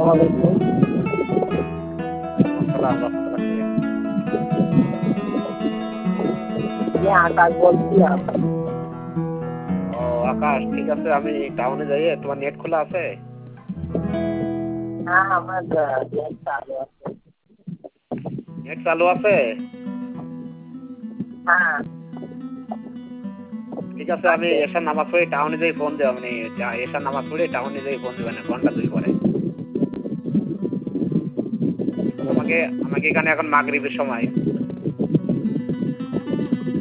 আলাইকুম। আসসালাম রাহমাতুল্লাহি। আকাশ বলছি। ও আকাশ, ঠিক আছে, আমি টাউনে যাই। তোমার নেট খোলা আছে? হ্যাঁ, আমার নেট চালু আছে। নেট চালু আছে? হ্যাঁ, ঠিক আছে, আমি আছে। এশার নামাজ পড়ে টাউনে যাই ফোন দেব। আমি এশার নামাজ পড়ে টাউনে যাই ফোন দেবেন ঘন্টা 2 পরে। আমাকে আমাকে এখানে এখন মাগরিবের সময়।